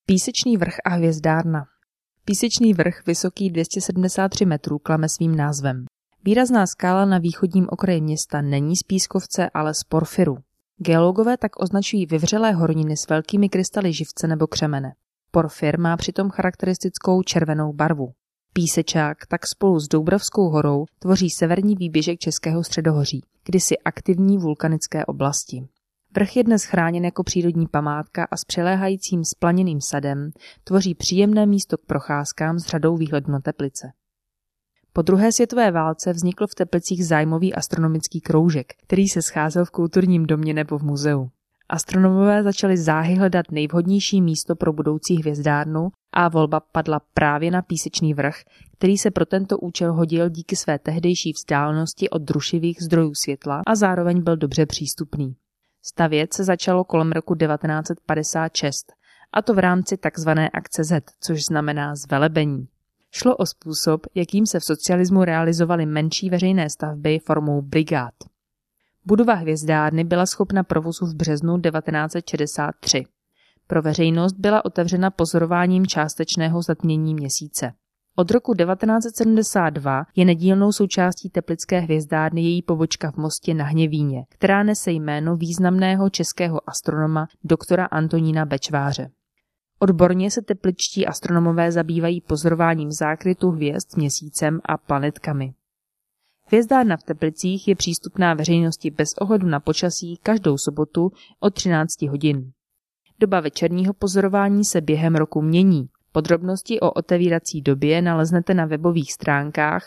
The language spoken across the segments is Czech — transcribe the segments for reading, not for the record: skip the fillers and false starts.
Písečný vrch a hvězdárna. Písečný vrch, vysoký 273 metrů, klame svým názvem. Výrazná skála na východním okraji města není z pískovce, ale z porfyru. Geologové tak označují vyvřelé horniny s velkými krystaly živce nebo křemene. Porfyr má přitom charakteristickou červenou barvu. Písečák tak spolu s Doubravskou horou tvoří severní výběžek Českého středohoří, kdysi aktivní vulkanické oblasti. Vrch je dnes chráněn jako přírodní památka a s přiléhajícím splaněným sadem tvoří příjemné místo k procházkám s řadou výhledů na Teplice. Po druhé světové válce vznikl v Teplicích zájmový astronomický kroužek, který se scházel v kulturním domě nebo v muzeu. Astronomové začali záhy hledat nejvhodnější místo pro budoucí hvězdárnu a volba padla právě na Písečný vrch, který se pro tento účel hodil díky své tehdejší vzdálenosti od rušivých zdrojů světla a zároveň byl dobře přístupný. Stavět se začalo kolem roku 1956, a to v rámci tzv. Akce Z, což znamená zvelebení. Šlo o způsob, jakým se v socialismu realizovaly menší veřejné stavby formou brigád. Budova hvězdárny byla schopna provozu v březnu 1963. Pro veřejnost byla otevřena pozorováním částečného zatmění měsíce. Od roku 1972 je nedílnou součástí teplické hvězdárny její pobočka v Mostě na Hněvíně, která nese jméno významného českého astronoma doktora Antonína Bečváře. Odborně se tepličtí astronomové zabývají pozorováním zákrytu hvězd měsícem a planetkami. Hvězdárna v Teplicích je přístupná veřejnosti bez ohledu na počasí každou sobotu od 13 hodin. Doba večerního pozorování se během roku mění. Podrobnosti o otevírací době naleznete na webových stránkách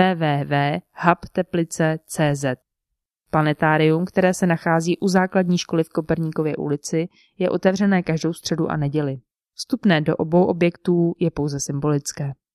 www.hubteplice.cz. Planetárium, které se nachází u základní školy v Koperníkově ulici, je otevřené každou středu a neděli. Vstupné do obou objektů je pouze symbolické.